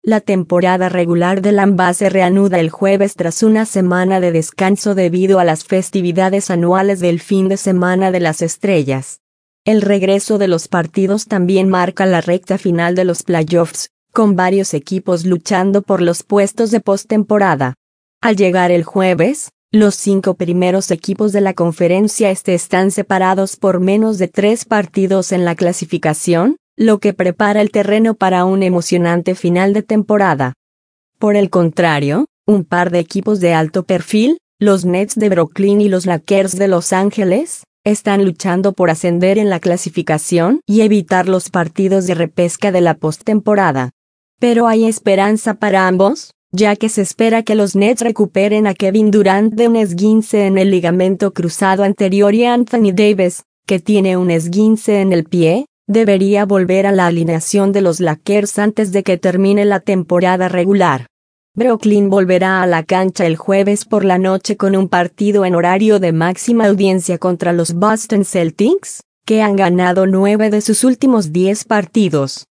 La temporada regular de la NBA se reanuda el jueves tras una semana de descanso debido a las festividades anuales del fin de semana de las estrellas. El regreso de los partidos también marca la recta final de los playoffs, con varios equipos luchando por los puestos de postemporada. Al llegar el jueves, los 5 primeros equipos de la conferencia este están separados por menos de 3 partidos en la clasificación, lo que prepara el terreno para un emocionante final de temporada. Por el contrario, un par de equipos de alto perfil, los Nets de Brooklyn y los Lakers de Los Ángeles, están luchando por ascender en la clasificación y evitar los partidos de repesca de la postemporada. Pero hay esperanza para ambos, ya que se espera que los Nets recuperen a Kevin Durant de un esguince en el ligamento cruzado anterior y Anthony Davis, que tiene un esguince en el pie, debería volver a la alineación de los Lakers antes de que termine la temporada regular. Brooklyn volverá a la cancha el jueves por la noche con un partido en horario de máxima audiencia contra los Boston Celtics, que han ganado 9 de sus últimos 10 partidos.